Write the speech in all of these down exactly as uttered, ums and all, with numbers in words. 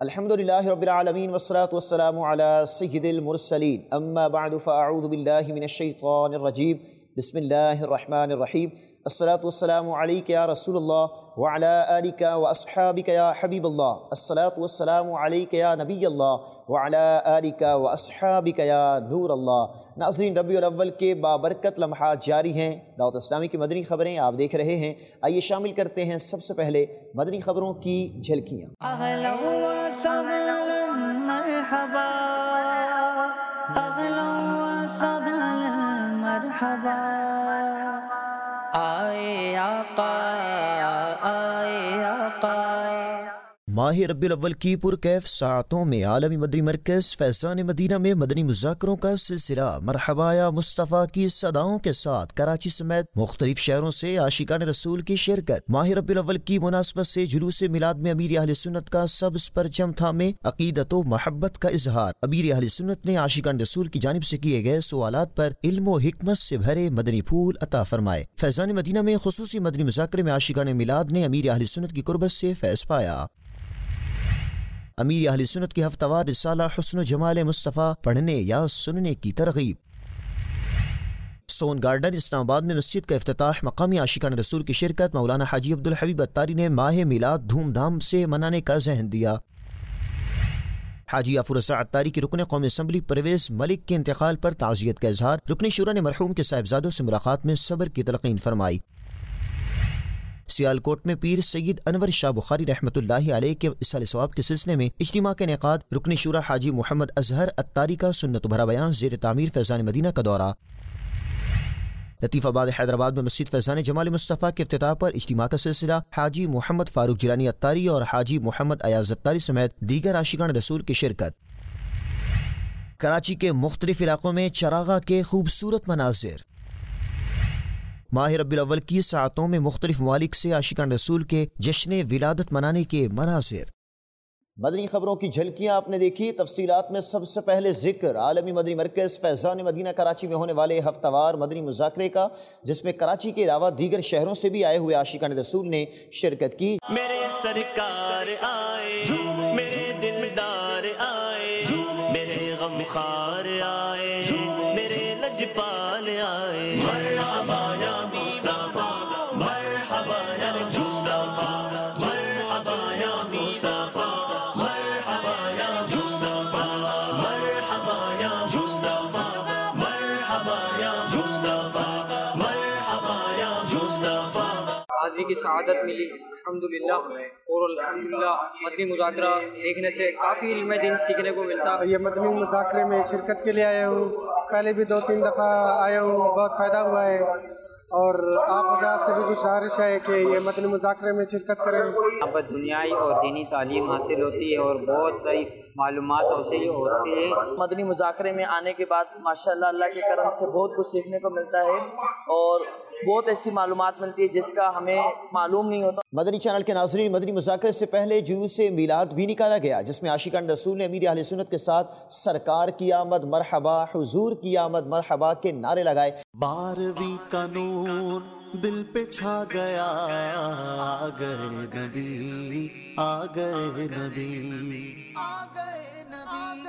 الحمدللہ رب العالمین والصلاة والسلام علی سید المرسلین اما بعد فاعوذ باللہ من الشیطان الرجیم بسم اللہ الرحمن الرحیم الصلاة والسلام علیک یا رسول اللہ وعلی آلک واصحابک یا حبیب اللہ الصلاة والسلام علیک یا نبی اللہ وعلی آلک واصحابک یا نور اللہ۔ ناظرین، ربیع الاول کے بابرکت لمحات جاری ہیں، دعوت اسلامی کی مدنی خبریں آپ دیکھ رہے ہیں۔ آئیے شامل کرتے ہیں سب سے پہلے مدنی خبروں کی جھلکیاں۔ اہلا و سہلا مرحبا، اہلا و سہلا مرحبا، آئے آقا آئے آقا۔ ماہ ربیع الاول کی پرکیف ساعتوں میں عالمی مدنی مرکز فیضان مدینہ میں مدنی مذاکروں کا سلسلہ مرحبا یا مصطفیٰ کی صداؤں کے ساتھ کراچی سمیت مختلف شہروں سے عاشقان رسول کی شرکت۔ ماہ ربیع الاول کی مناسبت سے جلوس میلاد میں امیر اہل سنت کا سبز پرچم تھامے عقیدت و محبت کا اظہار۔ امیر اہل سنت نے عاشقان رسول کی جانب سے کیے گئے سوالات پر علم و حکمت سے بھرے مدنی پھول عطا فرمائے۔ فیضان مدینہ میں خصوصی مدنی مذاکرے میں عاشقان میلاد نے امیر اہل سنت کی قربت سے فیض پایا۔ امیر اہل سنت کی ہفتہ وار رسالہ حسن و جمال مصطفیٰ پڑھنے یا سننے کی ترغیب۔ سون گارڈن اسلام آباد میں مسجد کا افتتاح، مقامی عاشقان رسول کی شرکت۔ مولانا حاجی عبدالحبیب اتاری نے ماہ میلاد دھوم دھام سے منانے کا ذہن دیا۔ حاجی غفور رضا اتاری کی رکن قومی اسمبلی پرویز ملک کے انتقال پر تعزیت کا اظہار۔ رکن شورا نے مرحوم کے صاحبزادوں سے ملاقات میں صبر کی تلقین فرمائی۔ سیالکوٹ میں پیر سید انور شاہ بخاری رحمۃ اللہ علیہ کے اصال ثواب کے سلسلے میں اجتماع کا انعقاد۔ رکن شورا حاجی محمد اظہر اتاری کا سنت بھرا بیان زیر تعمیر فیضان مدینہ کا دورہ۔ لطیف آباد حیدرآباد میں مسجد فیضان جمال مصطفیٰ کے افتتاح پر اجتماع کا سلسلہ۔ حاجی محمد فاروق جیلانی اتاری اور حاجی محمد ایاز اتاری سمیت دیگر عاشقان رسول کی شرکت۔ کراچی کے مختلف علاقوں میں چراغاں کے خوبصورت مناظر۔ ماہ ربیع الاول کی ساعتوں میں مختلف ممالک سے عاشقان رسول کے جشن ولادت منانے کے مناظر۔ مدنی خبروں کی جھلکیاں آپ نے دیکھی۔ تفصیلات میں سب سے پہلے ذکر عالمی مدنی مرکز فیضان مدینہ کراچی میں ہونے والے ہفتہ وار مدنی مذاکرے کا، جس میں کراچی کے علاوہ دیگر شہروں سے بھی آئے ہوئے عاشقان رسول نے شرکت کی۔ میرے سرکار آئے، میرے دلدار آئے، میرے غمخوار آئے، میرے لجپال آئے۔ مرحبا یا مصطفیٰ، مرحبا یا مصطفیٰ، مرحبا یا مصطفیٰ، مرحبا یا مصطفیٰ، مرحبا یا مصطفیٰ، مرحبا یا مصطفیٰ، مرحبا یا مصطفیٰ۔ حاضری کی سعادت ملی الحمدللہ، اور الحمدللہ مدنی مذاکرہ دیکھنے سے کافی علم دین سیکھنے کو ملتا۔ یہ مدنی مذاکرے میں شرکت کے لیے آیا ہوں، پہلے بھی دو تین دفعہ آیا ہوں، بہت فائدہ ہوا ہے، اور آپ حضرات سے بھی گزارش ہے کہ یہ مدنی مذاکرے میں شرکت کریں۔ یہاں پر دنیائی اور دینی تعلیم حاصل ہوتی ہے اور بہت ساری معلومات حاصل ہوتی ہے۔ مدنی مذاکرے میں آنے کے بعد ماشاءاللہ اللہ کے کرم سے بہت کچھ سیکھنے کو ملتا ہے، اور بہت ایسی معلومات ملتی ہے جس کا ہمیں معلوم نہیں ہوتا۔ مدنی چینل کے ناظرین، مدنی مذاکرے سے پہلے جلوس میلاد بھی نکالا گیا، جس میں عاشقان رسول نے امیر اہل سنت کے ساتھ سرکار کی آمد مرحبا، حضور کی آمد مرحبا کے نعرے لگائے۔ بارہویں کا نور دل پہ چھا گیا، آ گئے نبی، آ گئے نبی، آ گئے نبی،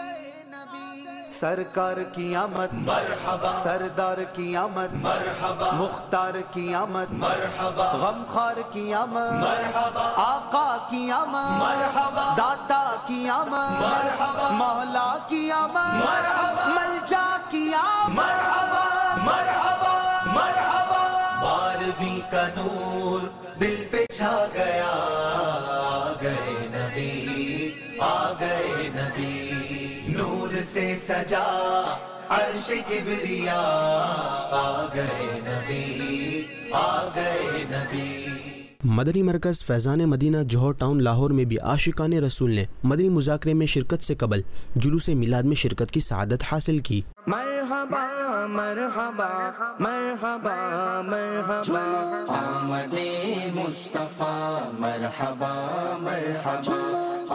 سرکار کی آمد مرحبا، سردار کی آمد مرحبا، مختار کی آمد مرحبا، غمخوار کی آمد مرحبا، آقا کی آمد مرحبا، داتا کی آمد مرحبا، مولا کی آمد مرحبا، ملجا کی آمد مرحبا، مرحبا مرحبا۔ بارہویں کا نور دل پہ چھا گیا، آ گئے نبی، آ گئے نبی، نور سے سجا عرش کبریا، آ گئے نبی، آ گئے نبی۔ مدنی مرکز فیضان مدینہ جوہر ٹاؤن لاہور میں بھی عاشقان رسول نے مدنی مذاکرے میں شرکت سے قبل جلوس میلاد میں شرکت کی سعادت حاصل کی۔ مرحبا مرحبا مرحبا مرحبا، آمد مصطفیٰ مرحبا مرحبا،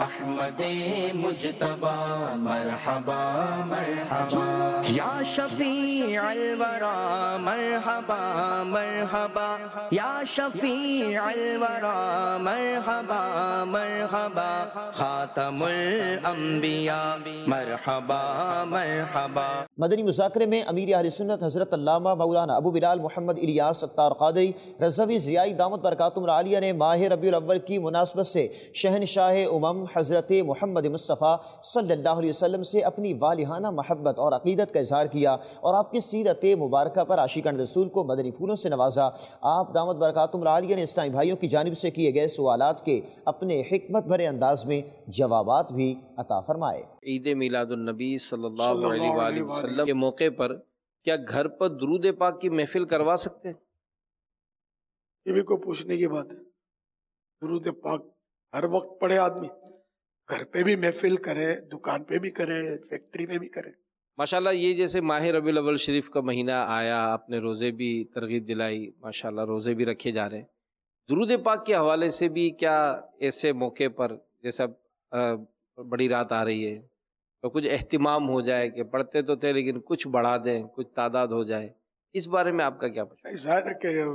احمد مجتبی مرحبا مرحبا یا شفیع الورا مرحبا مرحبا یا شفیع الورا مرحبا مرحبا خاتم الانبیاء مرحبا مرحبا۔ مدنی مذاکرے میں امیر اہل سنت حضرت علامہ مولانا ابو بلال محمد الیاس ستار قادری رضوی ضیائی دامت برکاتہم العالیہ نے ماہ ربیع الاول کی مناسبت سے شہنشاہ امم حضرت محمد مصطفیٰ صلی اللہ علیہ وسلم سے اپنی والہانہ محبت اور عقیدت کا اظہار کیا اور آپ کی سیرت مبارکہ پر عاشقان رسول کو مدنی پھولوں سے نوازا۔ آپ دامت برکاتہم العالیہ نے اسلامی بھائیوں کی جانب سے کیے گئے سوالات کے اپنے حکمت بھرے انداز میں جوابات بھی عطا فرمائے۔ عید میلاد النبی صلی اللہ علیہ وآلہ وسلم کے موقع پر کیا گھر پر درود پاک کی محفل کروا سکتے ہیں؟ یہ بھی کوئی پوچھنے کی بات ہے؟ درود پاک ہر وقت پڑھے آدمی، گھر پہ بھی محفل کرے، دکان پہ بھی کرے، فیکٹری پہ بھی کرے۔ ماشاءاللہ یہ جیسے ماہ ربیع الاول شریف کا مہینہ آیا، آپ نے روزے بھی ترغیب دلائی، ماشاءاللہ روزے بھی رکھے جا رہے ہیں، درود پاک کے حوالے سے بھی کیا ایسے موقع پر جیسا بڑی رات آ رہی ہے تو کچھ اہتمام ہو جائے کہ پڑھتے تو تھے لیکن کچھ بڑھا دیں، کچھ تعداد ہو جائے، اس بارے میں آپ کا کیا پوچھنا؟ ظاہر ہے کہ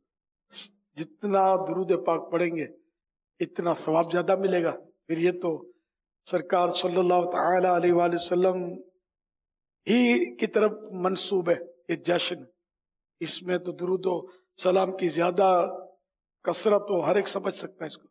جتنا درود پاک پڑھیں گے اتنا ثواب زیادہ ملے گا۔ پھر یہ تو سرکار صلی اللہ تعالی علیہ وآلہ وسلم ہی کی طرف منسوب ہے یہ جشن، اس میں تو درود و سلام کی زیادہ کثرت ہو، ہر ایک سمجھ سکتا ہے اس کو۔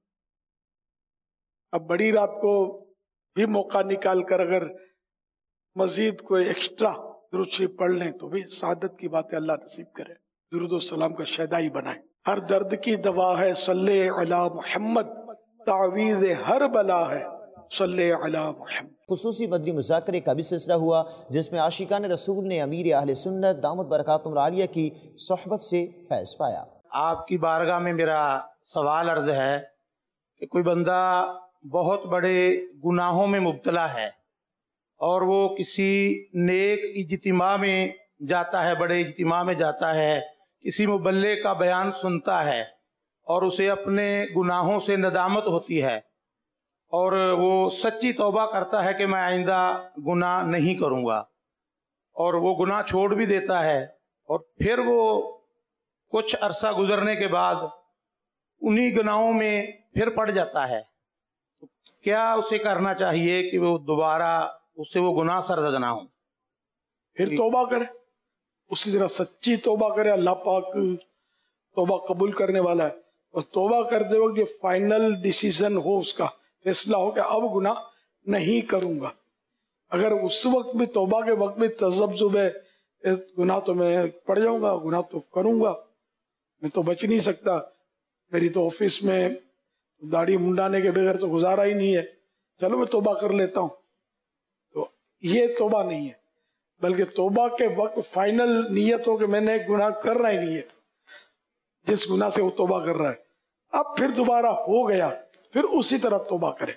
اب بڑی رات کو بھی موقع نکال کر اگر مزید کوئی ایکسٹرا درود شریف پڑھ لیں تو بھی سعادت کی بات ہے، اللہ نصیب کرے، درود و سلام کا شیدائی بنائے۔ ہر درد کی دوا ہے صلی علی محمد، تعویذ ہر بلا ہے صلی علی محمد۔ خصوصی مدنی مذاکرے کا بھی سلسلہ ہوا جس میں عاشقان رسول نے امیر اہل سنت دامت برکاتہم العالیہ کی صحبت سے فیض پایا۔ آپ کی بارگاہ میں میرا سوال عرض ہے کہ کوئی بندہ بہت بڑے گناہوں میں مبتلا ہے اور وہ کسی نیک اجتماع میں جاتا ہے، بڑے اجتماع میں جاتا ہے، کسی مبلغ کا بیان سنتا ہے اور اسے اپنے گناہوں سے ندامت ہوتی ہے اور وہ سچی توبہ کرتا ہے کہ میں آئندہ گناہ نہیں کروں گا، اور وہ گناہ چھوڑ بھی دیتا ہے، اور پھر وہ کچھ عرصہ گزرنے کے بعد انہی گناہوں میں پھر پڑ جاتا ہے، کیا اسے کرنا چاہیے کہ وہ دوبارہ اس سے وہ گناہ سرزد نہ ہوں؟ پھر توبہ کرے، اسی طرح سچی توبہ کرے، اللہ پاک توبہ قبول کرنے والا ہے، اور توبہ کرتے وقت یہ فائنل ڈیسیزن ہو، اس کا فیصلہ ہو کہ اب گناہ نہیں کروں گا۔ اگر اس وقت بھی توبہ کے وقت بھی تذبذب ہے، گناہ تو میں پڑ جاؤں گا، گناہ تو کروں گا، میں تو بچ نہیں سکتا، میری تو آفس میں داڑھی منڈانے کے بغیر تو گزارا ہی نہیں ہے، چلو میں توبہ کر لیتا ہوں، تو یہ توبہ نہیں ہے، بلکہ توبہ کے وقت فائنل نیت ہو کہ میں نے گناہ کرنا ہی نہیں ہے، جس گناہ سے وہ توبہ کر رہا ہے، اب پھر دوبارہ ہو گیا پھر اسی طرح توبہ کرے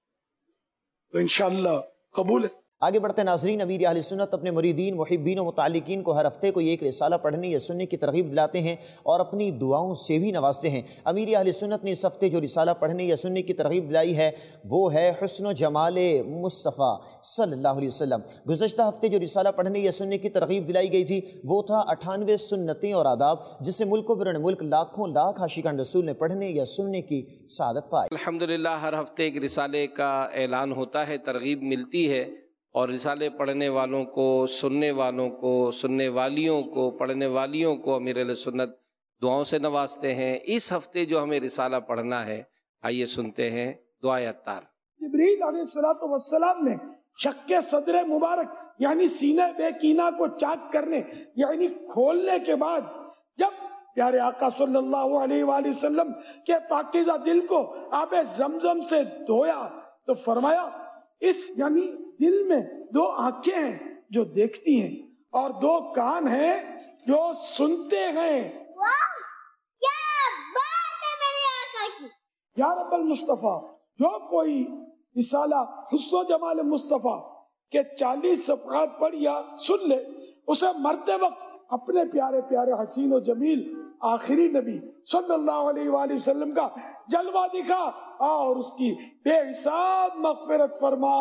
تو انشاءاللہ قبول ہے۔ آگے بڑھتے ناظرین، امیر اہل سنت اپنے مریدین، محبین و متعلقین کو ہر ہفتے کو ایک رسالہ پڑھنے یا سننے کی ترغیب دلاتے ہیں اور اپنی دعاؤں سے بھی نوازتے ہیں۔ امیر اہل سنت نے اس ہفتے جو رسالہ پڑھنے یا سننے کی ترغیب دلائی ہے وہ ہے حسن و جمال مصطفیٰ صلی اللہ علیہ وسلم۔ گزشتہ ہفتے جو رسالہ پڑھنے یا سننے کی ترغیب دلائی گئی تھی وہ تھا اٹھانوے سنتیں اور آداب، جسے ملک و بیرون ملک لاکھوں لاکھ عاشقان رسول نے پڑھنے یا سننے کی سعادت پائی۔ الحمدللہ ہر ہفتے ایک رسالے کا اعلان ہوتا ہے، ترغیب ملتی ہے، اور رسالے پڑھنے والوں کو، سننے والوں کو، سننے والیوں کو، پڑھنے والیوں کو امیر اہل سنت دعاؤں سے نوازتے ہیں۔ اس ہفتے جو ہمیں رسالہ پڑھنا ہے، آئیے سنتے ہیں دعائے عطار۔ جبریل علیہ السلام نے شق صدر مبارک یعنی سینہ بے کینہ کو چاک کرنے یعنی کھولنے کے بعد جب پیارے آقا صلی اللہ علیہ وآلہ وسلم کے پاکیزہ دل کو آب زمزم سے دھویا تو فرمایا اس یعنی دل میں دو آنکھیں ہیں جو دیکھتی ہیں اور دو کان ہیں جو سنتے ہیں۔ واہ کیا بات ہے میرے آقا کی۔ یا رب المصطفیٰ، جو کوئی رسالہ حسن و جمال مصطفیٰ کے چالیس صفحات پڑھ یا سن لے، اسے مرتے وقت اپنے پیارے پیارے حسین و جمیل آخری نبی صلی اللہ علیہ وآلہ وسلم کا جلوہ دکھا اور اس کی بے حساب مغفرت فرما.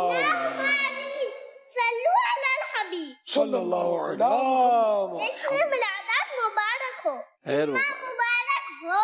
صلو علی الحبیب صلی اللہ علیہ وسلم. اس میں ملادات مبارک ہو. خیر مبارک ہو.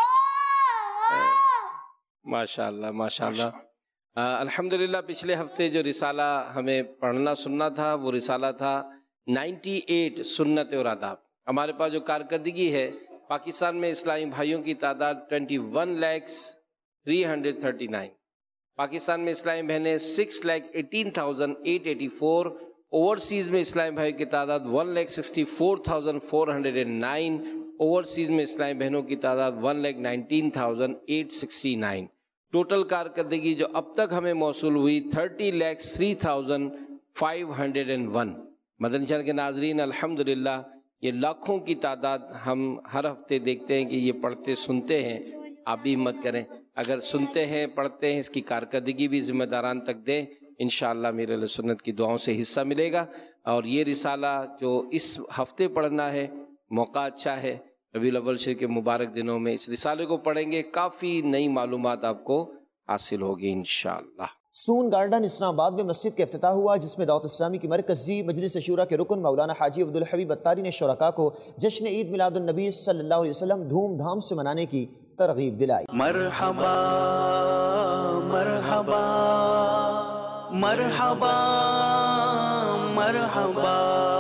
ماشاء اللہ ماشاء اللہ. الحمدللہ پچھلے ہفتے جو رسالہ ہمیں پڑھنا سننا تھا وہ رسالہ تھا نائنٹی ایٹ سنت اور آداب. ہمارے پاس جو کارکردگی ہے پاکستان میں اسلامی بھائیوں کی تعداد twenty one lakhs three hundred thirty nine. Pakistan میں اسلامی بہنیں six lakh eighteen thousand eight eighty four. Overseas میں اسلامی بھائیوں کی تعداد one lakh sixty four thousand four hundred and nine. Overseas میں اسلامی بہنوں کی تعداد one lakh nineteen thousand eight sixty nine. Total کارکردگی جو اب تک ہمیں موصول ہوئی thirty lakhs three thousand five hundred and one. Madani channel کے ناظرین الحمدللہ یہ لاکھوں کی تعداد ہم ہر ہفتے دیکھتے ہیں کہ یہ پڑھتے سنتے ہیں. آپ بھی ہمت کریں, اگر سنتے ہیں پڑھتے ہیں اس کی کارکردگی بھی ذمہ داران تک دیں, انشاءاللہ میرے اہل سنت کی دعاؤں سے حصہ ملے گا. اور یہ رسالہ جو اس ہفتے پڑھنا ہے موقع اچھا ہے, ربیع الاول شریف کے مبارک دنوں میں اس رسالے کو پڑھیں گے, کافی نئی معلومات آپ کو حاصل ہوگی انشاءاللہ. سون گارڈن اسلام آباد میں مسجد کا افتتاح ہوا جس میں دعوت اسلامی کی مرکزی مجلس شورا کے رکن مولانا حاجی عبدالحبیب اتاری نے شرکاء کو جشن عید میلاد النبی صلی اللہ علیہ وسلم دھوم دھام سے منانے کی ترغیب دلائی. مرحبا مرحبا مرحبا مرحبا.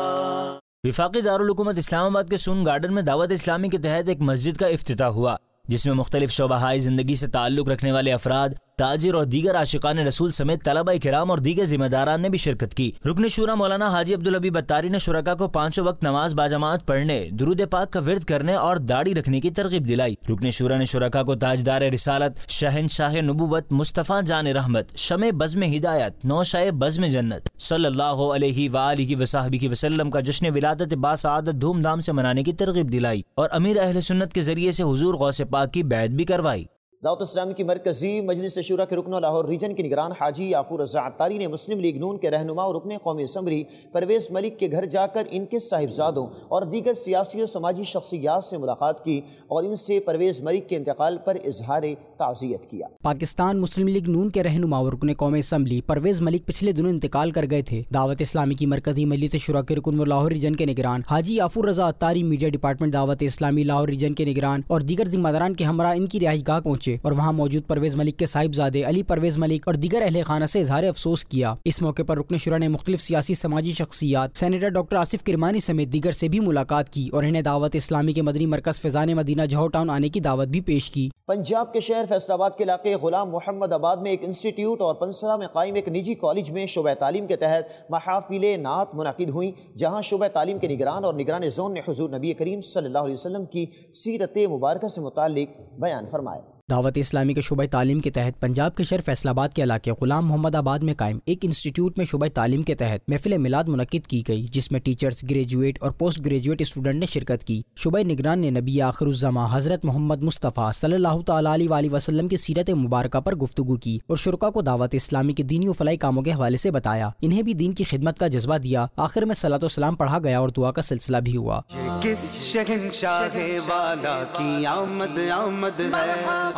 وفاقی دارالحکومت اسلام آباد کے سون گارڈن میں دعوت اسلامی کے تحت ایک مسجد کا افتتاح ہوا جس میں مختلف شعبہ زندگی سے تعلق رکھنے والے افراد, تاجر اور دیگر عاشقان رسول سمیت طلبہ کرام اور دیگر ذمہ داران نے بھی شرکت کی. رکن شورا مولانا حاجی عبدالحبیب اتاری نے شرکاء کو پانچوں وقت نماز باجماعت پڑھنے, درود پاک کا ورد کرنے اور داڑھی رکھنے کی ترغیب دلائی. رکن شورا نے شرکاء کو تاجدار رسالت, شہنشاہ نبوت, مصطفیٰ جان رحمت, شمع بزم ہدایت, نوشائے بزم جنت صلی اللہ علیہ وآلہ وصحبہ وسلم کا جشن ولادت باسعادت دھوم دھام سے منانے کی ترغیب دلائی اور امیر اہل سنت کے ذریعے سے حضور غوث پاک کی بیعت بھی کروائی. دعوت اسلامی کی مرکزی مجلس شورا کے رکن لاہور ریجن کے نگران حاجی یافور رضا عطاری نے مسلم لیگ نون کے رہنما اور رکن قومی اسمبلی پرویز ملک کے گھر جا کر ان کے صاحبزادوں اور دیگر سیاسی و سماجی شخصیات سے ملاقات کی اور ان سے پرویز ملک کے انتقال پر اظہار تعزیت کیا. پاکستان مسلم لیگ نون کے رہنما اور رکن قومی اسمبلی پرویز ملک پچھلے دنوں انتقال کر گئے تھے. دعوت اسلامی کی مرکزی مجلس شورا کے رکن و لاہور ریجن کے نگران حاجی یافور رضا عطاری میڈیا ڈپارٹمنٹ دعوت اسلامی لاہور ریجن کے نگران اور دیگر ذمہ داران کے ہمراہ ان کی رہائش گاہ پہنچے اور وہاں موجود پرویز ملک کے صاحبزادے علی پرویز ملک اور دیگر اہل خانہ سے اظہار افسوس کیا. اس موقع پر رکن شورا نے مختلف سیاسی سماجی شخصیات, سینیٹر ڈاکٹر آصف کرمانی سمیت دیگر سے بھی ملاقات کی اور انہیں دعوت اسلامی کے مدنی مرکز فیضان مدینہ جوہر ٹاؤن آنے کی دعوت بھی پیش کی. پنجاب کے شہر فیصل آباد کے علاقے غلام محمد آباد میں ایک انسٹیٹیوٹ اور پنسرا میں قائم ایک نجی کالج میں شعبہ تعلیم کے تحت محافل نعت منعقد ہوئیں, جہاں شعبہ تعلیم کے نگران اور نگران زون نے حضور نبی کریم صلی اللہ علیہ وسلم کی سیرت مبارکہ سے متعلق بیان فرمایا. دعوت اسلامی کے شعبہ تعلیم کے تحت پنجاب کے شہر فیصل آباد کے علاقے غلام محمد آباد میں قائم ایک انسٹیٹیوٹ میں شعبہ تعلیم کے تحت محفل میلاد منعقد کی گئی, جس میں ٹیچرز, گریجویٹ اور پوسٹ گریجویٹ اسٹوڈنٹ نے شرکت کی. شعبہ نگران نے نبی آخر الزماں حضرت محمد مصطفیٰ صلی اللہ تعالیٰ علیہ وآلہ وسلم کی سیرت مبارکہ پر گفتگو کی اور شرکاء کو دعوت اسلامی کے دینی و فلاحی کاموں کے حوالے سے بتایا. انہیں بھی دین کی خدمت کا جذبہ دیا. آخر میں صلاۃ و سلام پڑھا گیا اور دعا کا سلسلہ بھی ہوا. کس شہنشاہ والا کی آمد آمد ہے,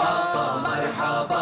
آقا مرحبا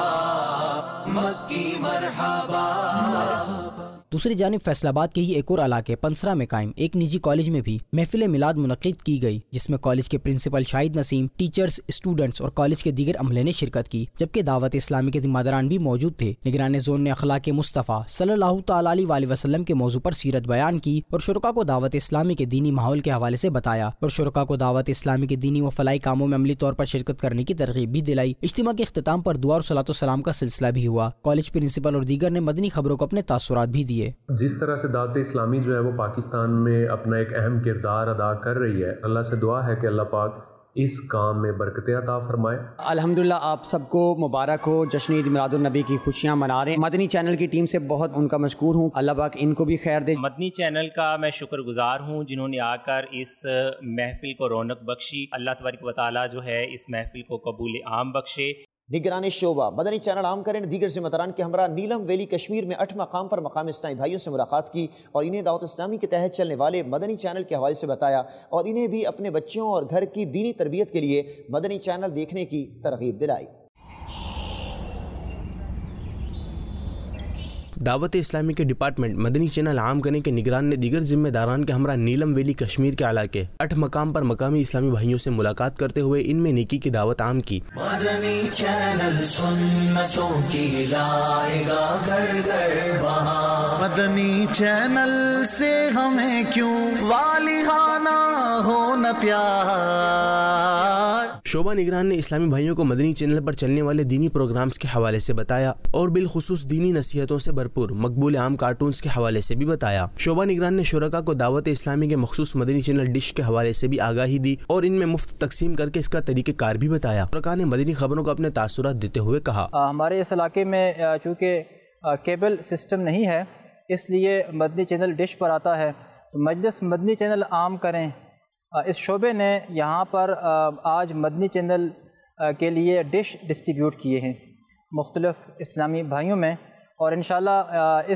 مکی مرحبا. دوسری جانب فیصل آباد کے ہی ایک اور علاقے پنسرا میں قائم ایک نجی کالج میں بھی محفل میلاد منعقد کی گئی, جس میں کالج کے principal Shahid Naseem, teachers, students اور کالج کے دیگر عملے نے شرکت کی, جبکہ دعوت اسلامی کے ذمہ داران بھی موجود تھے. نگران زون نے اخلاق مصطفیٰ صلی اللہ تعالیٰ علیہ وآلہ وسلم کے موضوع پر سیرت بیان کی اور شرکاء کو دعوت اسلامی کے دینی ماحول کے حوالے سے بتایا اور شرکاء کو دعوت اسلامی کے دینی و فلاحی کاموں میں عملی طور پر شرکت کرنے کی ترغیب بھی دلائی. اجتماع کے اختتام پر دعا اور صلاۃ و سلام کا سلسلہ بھی ہوا. کالج پرنسپل اور دیگر نے مدنی خبروں کو اپنے تاثرات بھی دیے. جس طرح سے دعوت اسلامی جو ہے وہ پاکستان میں اپنا ایک اہم کردار ادا کر رہی ہے, اللہ سے دعا ہے کہ اللہ پاک اس کام میں برکتیں عطا فرمائے. الحمدللہ آپ سب کو مبارک ہو, جشن عید میلاد النبی کی خوشیاں منا رہے ہیں. مدنی چینل کی ٹیم سے بہت ان کا مشکور ہوں, اللہ پاک ان کو بھی خیر دے. مدنی چینل کا میں شکر گزار ہوں جنہوں نے آ کر اس محفل کو رونق بخشی. اللہ تبارک و تعالیٰ جو ہے اس محفل کو قبول عام بخشے. نگران شعبہ مدنی چینل عام کریں دیگر ذمہ داران کے ہمراہ نیلم ویلی کشمیر میں اٹھ مقام پر مقامی اسلامی بھائیوں سے ملاقات کی اور انہیں دعوت اسلامی کے تحت چلنے والے مدنی چینل کے حوالے سے بتایا اور انہیں بھی اپنے بچوں اور گھر کی دینی تربیت کے لیے مدنی چینل دیکھنے کی ترغیب دلائی۔ دعوت اسلامی کے ڈپارٹمنٹ مدنی چینل عام کرنے کے نگران نے دیگر ذمہ داران کے ہمراہ نیلم ویلی کشمیر کے علاقے اٹھ مقام پر مقامی اسلامی بھائیوں سے ملاقات کرتے ہوئے ان میں نیکی کی دعوت عام کی۔ مدنی چینل سنتوں کی لائے گا گھر گھر بہار، مدنی چینل سے ہمیں کیوں والہانہ ہو نہ پیار۔ شعبہ نگران نے اسلامی بھائیوں کو مدنی چینل پر چلنے والے دینی پروگرامز کے حوالے سے بتایا اور بالخصوص دینی نصیحتوں سے بھرپور مقبول عام کارٹونز کے حوالے سے بھی بتایا۔ شعبہ نگران نے شرکاء کو دعوت اسلامی کے مخصوص مدنی چینل ڈش کے حوالے سے بھی آگاہی دی اور ان میں مفت تقسیم کر کے اس کا طریقہ کار بھی بتایا۔ شرکاء نے مدنی خبروں کو اپنے تاثرات دیتے ہوئے کہا، ہمارے اس علاقے میں چونکہ کیبل سسٹم نہیں ہے اس لیے مدنی چینل ڈش پر آتا ہے، تو مجلس مدنی چینل عام کریں اس شعبے نے یہاں پر آج مدنی چینل کے لیے ڈش ڈسٹریبیوٹ کیے ہیں مختلف اسلامی بھائیوں میں، اور انشاءاللہ اس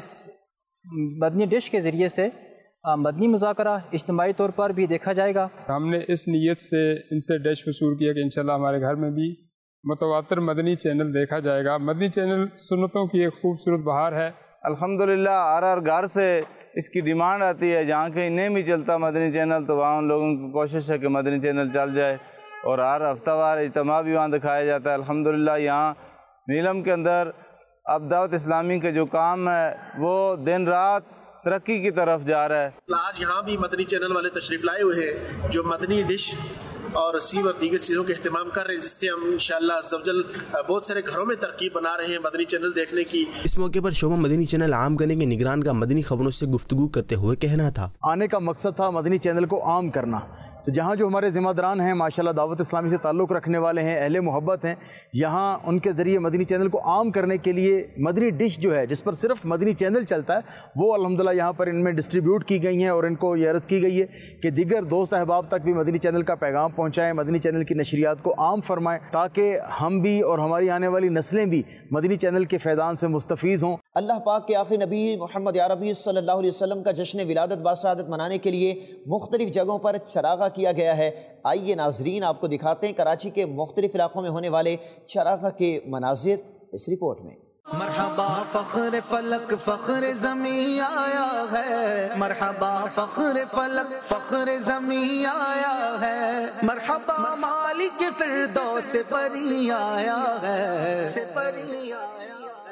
مدنی ڈش کے ذریعے سے مدنی مذاکرہ اجتماعی طور پر بھی دیکھا جائے گا۔ ہم نے اس نیت سے ان سے ڈش وصول کیا کہ انشاءاللہ ہمارے گھر میں بھی متواتر مدنی چینل دیکھا جائے گا۔ مدنی چینل سنتوں کی ایک خوبصورت بہار ہے۔ الحمدللہ ہر ہر گھر سے اس کی ڈیمانڈ آتی ہے، جہاں کہیں نہیں بھی چلتا مدنی چینل تو وہاں ان لوگوں کی کوشش ہے کہ مدنی چینل چل جائے، اور ہر ہفتہ وار اجتماع بھی وہاں دکھایا جاتا ہے۔ الحمدللہ یہاں نیلم کے اندر اب دعوت اسلامی کا جو کام ہے وہ دن رات ترقی کی طرف جا رہا ہے۔ آج یہاں بھی مدنی چینل والے تشریف لائے ہوئے ہیں جو مدنی ڈش اور رسیو اور دیگر چیزوں کے اہتمام کر رہے ہیں، جس سے ہم انشاءاللہ عز و جل بہت سارے گھروں میں ترکیب بنا رہے ہیں مدنی چینل دیکھنے کی۔ اس موقع پر شعبہ مدنی چینل عام کرنے کے نگران کا مدنی خبروں سے گفتگو کرتے ہوئے کہنا تھا، آنے کا مقصد تھا مدنی چینل کو عام کرنا، تو جہاں جو ہمارے ذمہ داران ہیں ماشاءاللہ دعوت اسلامی سے تعلق رکھنے والے ہیں، اہل محبت ہیں، یہاں ان کے ذریعے مدنی چینل کو عام کرنے کے لیے مدنی ڈش جو ہے جس پر صرف مدنی چینل چلتا ہے وہ الحمدللہ یہاں پر ان میں ڈسٹریبیوٹ کی گئی ہیں، اور ان کو یہ عرض کی گئی ہے کہ دیگر دوست احباب تک بھی مدنی چینل کا پیغام پہنچائیں، مدنی چینل کی نشریات کو عام فرمائیں تاکہ ہم بھی اور ہماری آنے والی نسلیں بھی مدنی چینل کے فیضان سے مستفیض ہوں۔ اللہ پاک کے آخری نبی محمد عربی صلی اللہ علیہ وسلم کا جشن ولادت باسعادت منانے کے لیے مختلف جگہوں پر چراغاں کیا گیا ہے۔ آئیے ناظرین آپ کو دکھاتے ہیں کراچی کے مختلف علاقوں میں ہونے والے چراغاں کے مناظر اس رپورٹ میں۔ مرحبا فخر فلک فخر زمین آیا ہے، مرحبا فخر فلک فخر زمین آیا ہے، مرحبا مالک فردوس پری آیا ہے، سے پری آیا ہے۔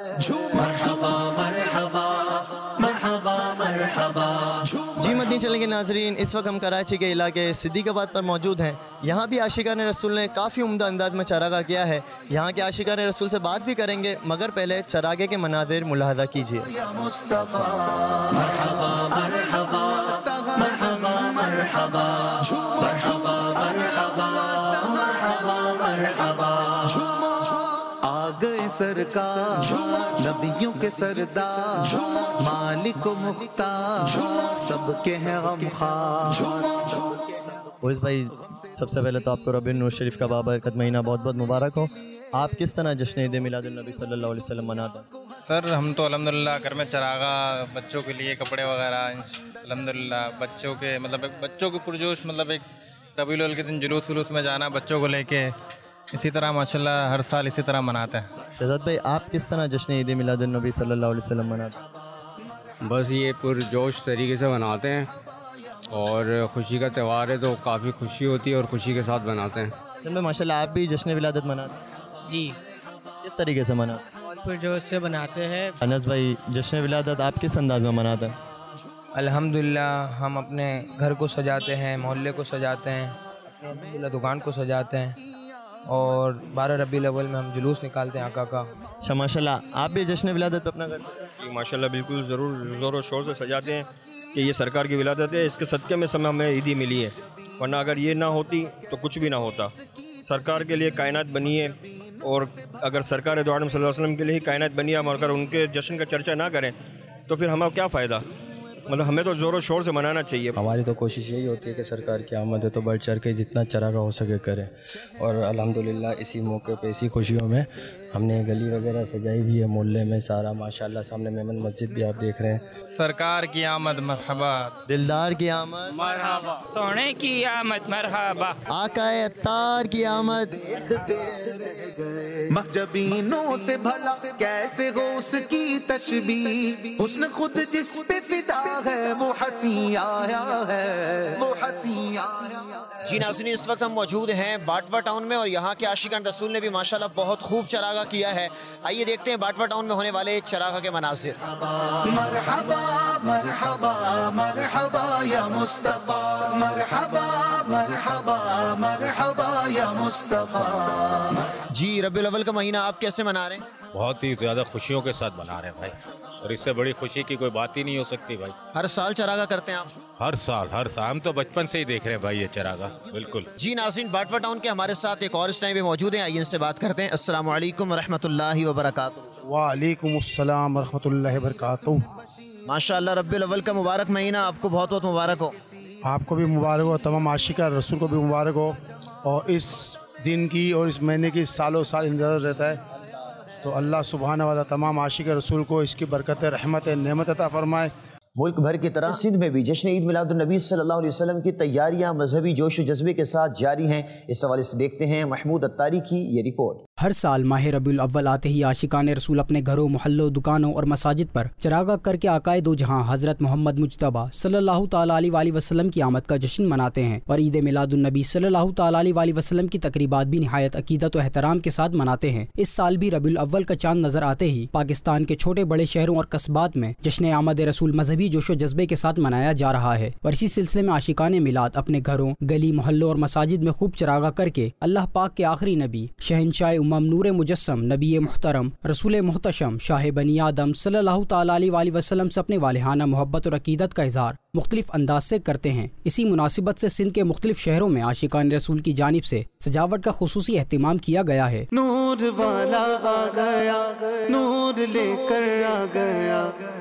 مرحبا مرحبا مرحبا مرحبا۔ جی مدنی چینل کے ناظرین، اس وقت ہم کراچی کے علاقے صدیق آباد پر موجود ہیں۔ یہاں بھی عاشقان رسول نے کافی عمدہ انداز میں چراغاں کیا ہے۔ یہاں کے عاشقان رسول سے بات بھی کریں گے، مگر پہلے چراغے کے مناظر ملاحظہ کیجیے۔ مصطفیٰ مرحبا مرحبا مرحبا مرحبا مرحبا مرحبا مرحبا مرحبا۔ آ گئے سرکار نبیوں کے سردار، مالک و مختار سب کے ہیں غمخوار۔ اویس بھائی، سب سے پہلے تو آپ کو ربیع النور شریف کا بابرکت مہینہ بہت بہت مبارک ہو۔ آپ کس طرح جشن عید میلاد النبی صلی اللہ علیہ وسلم مناتے ہیں؟ سر ہم تو الحمدللہ گھر میں چراغا، بچوں کے لیے کپڑے وغیرہ، الحمدللہ بچوں کے مطلب ایک بچوں کو پرجوش، مطلب ایک ربیع الاول کے دن جلوس ولوس میں جانا بچوں کو لے کے، اسی طرح ماشاءاللہ ہر سال اسی طرح مناتے ہیں۔ شہزاد بھائی، آپ کس طرح جشن عید میلاد النبی صلی اللہ علیہ وسلم مناتے ہیں؟ بس یہ پرجوش طریقے سے مناتے ہیں، اور خوشی کا تہوار ہے تو کافی خوشی ہوتی ہے اور خوشی کے ساتھ مناتے ہیں۔ حسن بھائی، ماشاءاللہ آپ بھی جشن ولادت مناتے ہیں؟ جی۔ کس طریقے سے مناتے ہیں؟ بہت پرجوش سے بناتے ہیں۔ انس بھائی، جشن ولادت آپ کس انداز میں مناتے ہیں؟ الحمدللہ ہم اپنے گھر کو سجاتے ہیں، محلے کو سجاتے ہیں، الحمدللہ دکان کو سجاتے ہیں، اور بارہ ربیع الاول میں ہم جلوس نکالتے ہیں آقا کا۔ اچھا، ماشاءاللہ آپ بھی جشن ولادت پہ اپنا گھر جی ماشاءاللہ بالکل ضرور زور و شور سے سجاتے ہیں کہ یہ سرکار کی ولادت ہے، اس کے صدقے میں سمے ہمیں عیدی ملی ہے، ورنہ اگر یہ نہ ہوتی تو کچھ بھی نہ ہوتا۔ سرکار کے لیے کائنات بنی ہے، اور اگر سرکار دو عالم صلی اللہ علیہ وسلم کے لیے ہی کائنات بنی ہے، ہم اگر ان کے جشن کا چرچا نہ کریں تو پھر ہمیں کیا فائدہ؟ मतलब हमें तो ज़ोरों शोर से मनाना चाहिए। हमारी तो कोशिश यही होती है कि सरकार की आमद है तो बढ़ चढ़ के जितना चरागा हो सके करें, और अल्हम्दुलिल्लाह इसी मौके पे इसी खुशियों में हमने गली वगैरह सजाई भी है मोहल्ले में सारा, माशाल्लाह। सामने मेमन मस्जिद भी आप देख रहे हैं। सरकार की आमद मरहबा, दिलदार की आमद मरहबा, सोने की आमद मरहबा, आकाए अत्तार की आमद। महजबीनों से भला कैसे गौस की तशबीह, हुस्न खुद जिस पे फिदा है वो हंसी आया है, वो हंसी आया है। जी नाज़रीन, इस वक्त हम मौजूद हैं बाटवा टाउन में और यहाँ के आशिकान रसूल ने भी माशाल्लाह बहुत खूब चरागा किया है। आइए देखते हैं बाटवा टाउन में होने वाले चरागा के मनासिर। मरहबा मरहबा मरहबा या मुस्तफा, मरहबा मरहबा मरहबा या मुस्तफा। जी रबीउल अव्वल का महीना आप कैसे मना रहे हैं? बहुत ही ज़्यादा खुशियों के साथ मना रहे हैं भाई, और इससे बड़ी खुशी की कोई बात ही नहीं हो सकती भाई। हर साल चरागा करते हैं आप? हर साल हर साल हम तो बचपन से ही देख रहे हैं भाई ये चरागा, बिल्कुल। जी नाज़रीन, बाटवा टाउन के हमारे साथ एक और इस टाइम पे मौजूद हैं, आइए इनसे बात करते हैं। अस्सलाम वालेकुम रहमतुल्लाहि व बरकातुहू। वालेकुम अस्सलाम रहमतुल्लाहि व बरकातुहू। माशाअल्लाह, रबीउल अव्वल का मुबारक महीना आपको बहुत बहुत मुबारक हो। आपको भी मुबारक हो, तमाम आशिका रसूल को भी मुबारक हो, और इस दिन की और इस महीने की सालों साल इंतज़ार रहता है। तो अल्लाह सुब्हानहू व तआला तमाम आशिक रसूल को इसकी बरकत रहमत नेमत अता फरमाए। मुल्क भर की तरह सिंध में भी जश्न ईद मिलादुन्नबी सल्लल्लाहु अलैहि वसल्लम की तैयारियां मजहबी जोश व जज्बे के साथ जारी हैं। इस हवाले से देखते हैं महमूद अत्तारी की ये रिपोर्ट। हर साल माह रबीउल अव्वल आते ही आशिकान रसूल अपने घरों, मोहल्लों, दुकानों और मसाजिद पर चरागा करके आकाए दो जहां हजरत मोहम्मद मुज्तबा सल्लल्लाहु तआला अलैहि वसल्लम की आमद का जश्न मनाते हैं, और ईद मिलादुन्नबी सल्लल्लाहु तआला अलैहि वसल्लम की तकरीबात भी निहायत अकीदत व एहतराम के साथ मनाते हैं। इस साल भी रबीउल अव्वल का चांद नजर आते ही पाकिस्तान के छोटे बड़े शहरों और कस्बात में जश्न आमद रसूल मजहबी जोश व जज्बे के साथ मनाया जा रहा है। और इसी सिलसिले में आशिकान मिलाद अपने घरों, गली, मोहल्लों और मसाजिद में खूब चरागा करके अल्लाह पाक के आखिरी नबी शहंशाह उम्मम नूर मुजस्सम नबी मुहतरम रसूल मुहतशम शाह बनी आदम सल्लल्लाहु तआला अलैहि वसल्लम से अपने वालिहाना मोहब्बत और अकीदत का इजहार मुख्तलिफ अंदाज से करते हैं। इसी मुनासिबत से सिंध के मुख्तलिफ शहरों में आशिकान रसूल की जानिब से सजावट का खुसूसी एहतिमाम किया गया है। नूर वाला आ गया, नूर लेकर आ गया,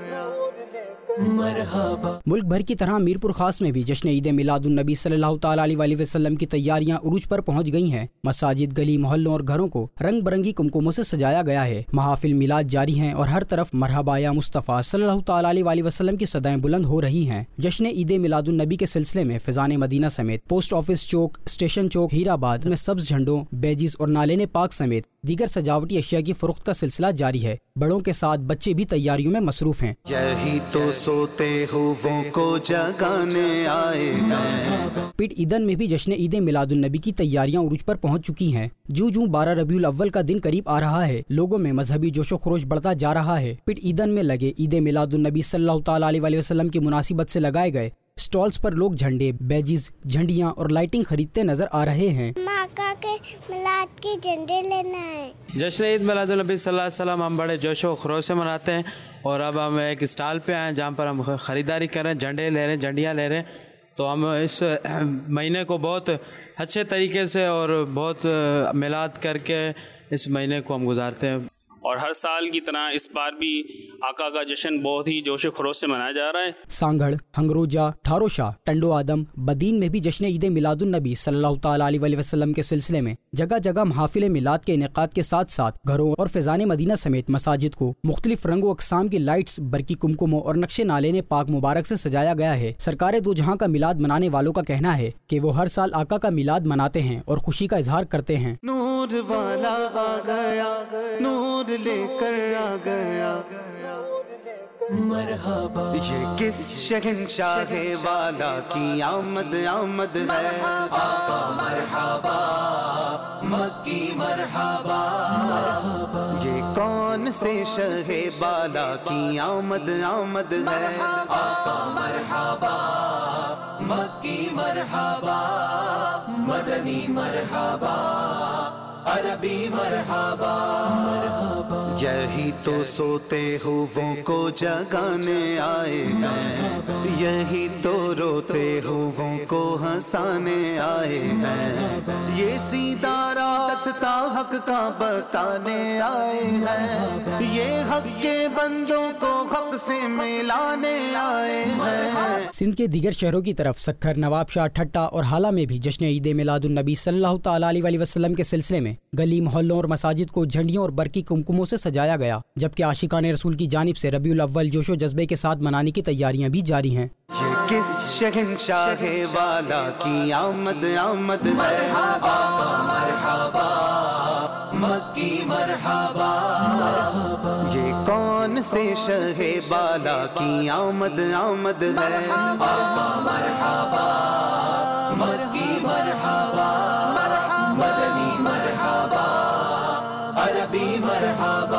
मरहबा। मुल्क भर की तरह मीरपुर खास में भी जश्न ईद मिलादुन्नबी सल्लल्लाहु तआला अलैहि वसल्लम की तैयारियां उरूज पर पहुंच गई हैं। मसाजिद, गली, मोहल्लों और घरों को रंग बिरंगी कुमकुमों से सजाया गया है। महाफिल मिलाद जारी हैं और हर तरफ मरहबा या मुस्तफ़ा सल्लल्लाहु तआला अलैहि वसल्लम की सदाएं बुलंद हो रही हैं। जश्न ईद मिलादुन्नबी के सिलसिले में फिजान मदीना समेत पोस्ट ऑफिस चौक, स्टेशन चौक, हीराबाद में सब्ज झंडों, बेजिस और नालेने पाक समेत दीगर सजावटी अशिया की फरोख्त का सिलसिला जारी है। बड़ों के साथ बच्चे भी तैयारियों में मसरूफ हैं। यही तो सोते हुओं को जगाने आए हैं। पिट ईदन में भी जश्न ईद मिलादुन्नबी की तैयारियां उरूज पर पहुंच चुकी हैं। जूं जूं बारह रबीउल अव्वल का दिन करीब आ रहा है, लोगों में मजहबी जोशो खरोश बढ़ता जा रहा है। पिट ईदन में लगे ईद मिलादुन्नबी सल्लल्लाहु तआला अलैहि वसल्लम की मुनासिबत से लगाए गए स्टॉल्स पर लोग झंडे, बैजिस, झंडियां और लाइटिंग खरीदते नजर आ रहे हैं। माका के मिलाद के झंडे लेना है। जश्न ईद मिलादुन्नबी सल्लल्लाहु अलैहि वसल्लम हम बड़े जोशो खरोश से मनाते हैं, और अब हम एक स्टॉल पे आए जहाँ पर हम ख़रीदारी कर रहे हैं, झंडे ले रहे हैं, झंडियाँ ले रहे हैं। तो हम इस महीने को बहुत अच्छे तरीके से और बहुत मिलाद करके इस महीने को हम गुजारते हैं। और हर साल की तरह इस बार भी आका का जश्न बहुत ही जोश खरोश से मनाया जा रहा है। सांगड़, हंगरोजा, ठारोशा, टंडो आदम, बदीन में भी जश्न ईद मिलादुन्नबी सल्लल्लाहु तआला अलैहि वसल्लम के सिलसिले में जगह जगह महफिल मिलाद के इनेकाद के साथ साथ घरों और फिजान मदीना समेत मसाजिद को मुख्तलिफ रंगो अकसाम की लाइट्स, बरकी कुमकुमों और नक्शे नालेने पाक मुबारक से सजाया गया है। सरकार दो जहां का मिलाद मनाने वालों का कहना है कि वो हर साल आका का मिलाद मनाते हैं और खुशी का इजहार करते हैं। नूर वाला आ गया, नूर लेकर आ गया, मरहबा। ये किस शहंशाह वाला की आमद आमद है, आका मरहबा, मक्की मरहबा। ये कौन से शहे बाला की आमद आमद है, आका मरहबा, मक्की मरहबा, मदनी मरहबा, अरबी मरहबा, मरहबा। यही तो सोते हुओं को जगाने आए हैं, यही तो रोते हुओं को हंसाने आए हैं। ये सीधा राह راستہ حق کا بتانے آئے ہیں، یہ حق کے بندوں کو حق سے ملانے آئے ہیں۔ سندھ کے دیگر شہروں کی طرف سکھر، نواب شاہ، ٹھٹا اور حالہ میں بھی جشن عید میلاد النبی صلی اللہ تعالیٰ علیہ وسلم کے سلسلے میں گلی، محلوں اور مساجد کو جھنڈیوں اور برقی کمکموں سے سجایا گیا، جبکہ عاشقان رسول کی جانب سے ربیع الاول جوش و جذبے کے ساتھ منانے کی تیاریاں بھی جاری ہیں۔ یہ کس شہنشاہ والا کی آمد آمد ہے، مرحبا مکی مرحبا، یہ کون سے شہ بالا کی آمد آمد ہے، مرحبا مکی مرحبا، مدنی مرحبا، عربی مرحبا،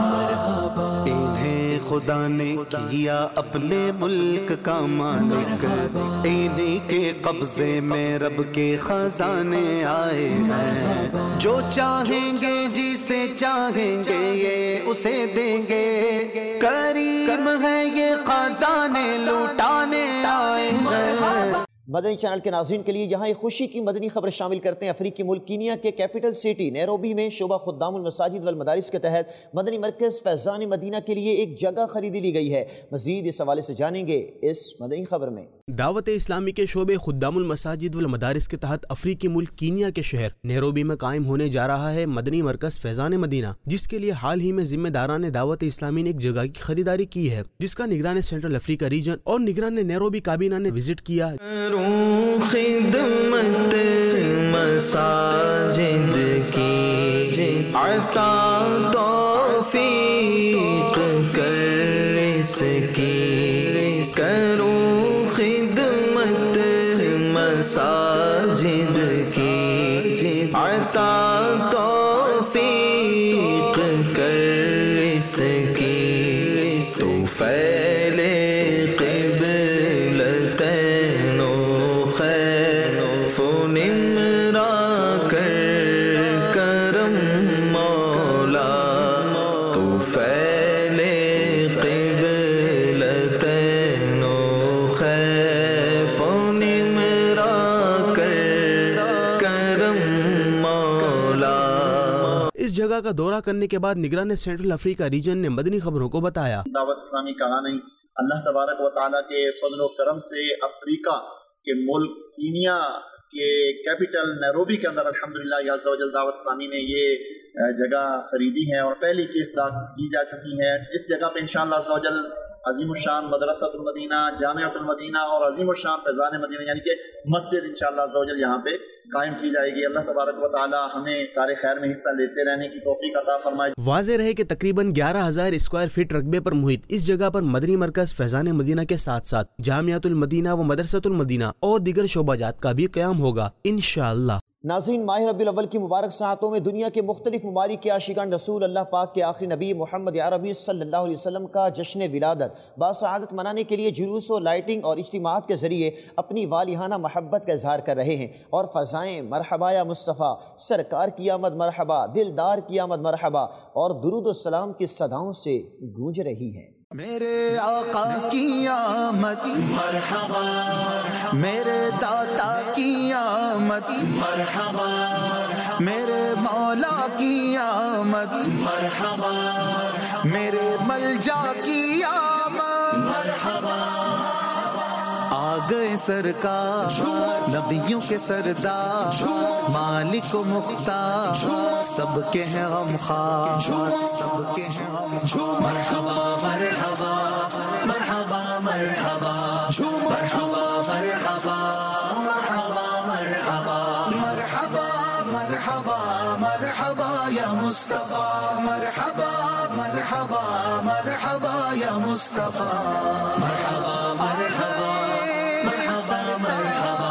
انہیں خدا نے کیا اپنے ملک کا مالک، انہیں کے قبضے میں رب کے خزانے آئے ہیں، جو چاہیں گے جسے چاہیں گے یہ اسے دیں گے، کریم ہے یہ خزانے لوٹانے آئے ہیں۔ مدنی چینل کے ناظرین کے لیے یہاں ایک خوشی کی مدنی خبر شامل کرتے ہیں۔ افریقی ملک کینیا کے کیپٹل سٹی نیروبی میں شعبہ خدام المساجد والمدارس کے تحت مدنی مرکز فیضان مدینہ کے لیے ایک جگہ خریدی لی گئی ہے۔ مزید اس حوالے سے جانیں گے اس مدنی خبر میں۔ دعوت اسلامی کے شعبے خدام المساجد والمدارس کے تحت افریقی ملک کینیا کے شہر نیروبی میں قائم ہونے جا رہا ہے مدنی مرکز فیضان مدینہ، جس کے لیے حال ہی میں ذمہ داران دعوت اسلامی نے ایک جگہ کی خریداری کی ہے، جس کا نگران سینٹرل افریقہ ریجن اور نگران نیروبی کابینہ نے وزٹ کیا۔ خدمت مساجد کی عطا توفیق کر اس کی، کروں خدمت مساجد کی عطا توفیق کر اس کی، تو پھیلے جگہ کا دورہ کرنے کے بعد نگران سینٹرل افریقہ ریجن نے مدنی خبروں کو بتایا۔ دعوت اسلامی کہا نہیں، اللہ تبارک و تعالیٰ کے فضل و کرم سے افریقہ کے ملک کینیا کے کیپٹل نیروبی کے اندر الحمدللہ عز و جل دعوت اسلامی نے یہ جگہ خریدی ہے اور پہلی قسط کی جا چکی ہے۔ اس جگہ پہ انشاءاللہ عز و جل عظیم الشان مدرسۃ المدینہ، جامعۃ المدینہ اور عظیم الشان فیضان مدینہ یعنی کہ مسجد انشاءاللہ عز و جل یہاں پہ قائم کی جائے گی۔ اللہ تبارک و تعالی ہمیں کار خیر میں حصہ لیتے رہنے کی توفیق عطا فرمائے۔ واضح رہے کہ تقریباً گیارہ ہزار اسکوائر فٹ رقبے پر محیط اس جگہ پر مدنی مرکز فیضان مدینہ کے ساتھ ساتھ جامعۃ المدینہ و مدرسۃ المدینہ اور دیگر شعبہ جات کا بھی قیام ہوگا انشاءاللہ۔ ناظرین، ماہ ربیع الاول کی مبارک ساعتوں میں دنیا کے مختلف ممالک کے عاشقان رسول اللہ پاک کے آخری نبی محمد عربی صلی اللہ علیہ وسلم کا جشن ولادت باسعادت منانے کے لیے جلوس و لائٹنگ اور اجتماعات کے ذریعے اپنی والہانہ محبت کا اظہار کر رہے ہیں، اور فضائیں مرحبا یا مصطفیٰ، سرکار کی آمد مرحبا، دلدار کی آمد مرحبا اور درود و سلام کی صداؤں سے گونج رہی ہیں۔ میرے آقا کی آمد مرحبا، میرے داتا کی آمد مرحبا، میرے مولا کی آمد مرحبا، میرے ملجا کی آمد مرحبا۔ آ گئے سرکار نبیوں کے سردار، مالک و مختار، سب کے ہیں غمخوار، سب کے ہیں غمخوار۔ مرحبا مرحبا مرحبا مرحبا مرحبا مرحبا مرحبا مرحبا مرحبا مرحبا مرحبا یا مصطفیٰ، مرحبا مرحبا مرحبا یا مصطفیٰ، مرحبا مرحبا مرحبا مرحبا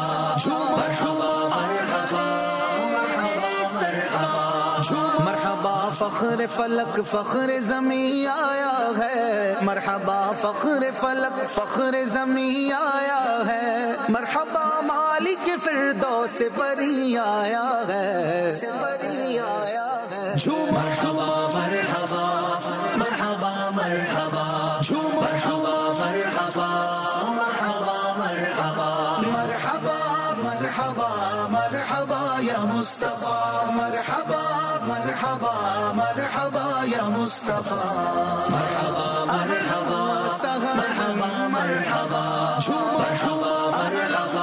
مرحبا فخر فلک فخر زمین آیا ہے، مرحبا فخر فلک فخر زمین آیا ہے، مرحبا مالک فردوس بری آیا ہے، بری آیا ہے۔ مرحبا مرحبا مرحبا مرحبا مرحبا مرحبا مرحبا مرحبا مرحبا مرحبا مرحبا या मुस्तफा मरहबा मरहबा मरहबा या मुस्तफा मरहबा मरहबा मरहबा मरहबा झूमो झूमो मरहबा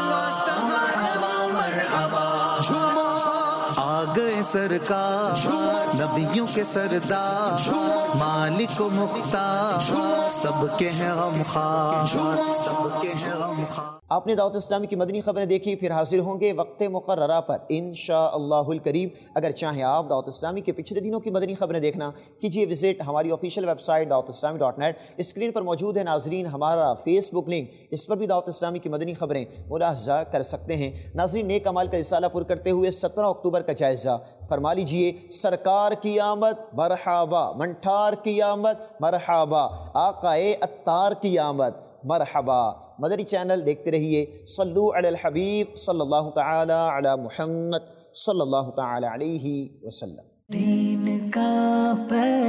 मरहबा झूमो आ गए सरकार नबियों के सरदार मालिक व मुख्तार सबके हैं गमखार सबके हैं गमखार। आपने दावत इस्लामी की मदनी खबरें देखी, फिर हाजिर होंगे वक्त मुकर्ररा पर इंशाअल्लाहुल करीम। अगर चाहें आप दावत इस्लामी के पिछले दिनों की मदनी खबरें देखना, कीजिए विजिट हमारी official website Dawat Islami dot net. Screen पर मौजूद है नाजरीन हमारा फेसबुक लिंक, इस पर भी दावत इस्लामी की मदनी खबरें मुलाहजा कर सकते हैं। नाजरीन नेक अमाल का रिसाला पुर करते हुए सत्रह अक्टूबर का जायज़ा फरमा लीजिए। सरकार की आमद मरहबा, मंठार की आमद मरहबा, आकाए अत्तार की आमद मरहबा। मदनी चैनल देखते रहिए। सल्लु अलल हबीब सल्लल्लाहु तआला अला मुहम्मद सल्लल्लाहु तआला अलैहि वसल्लम। दीन का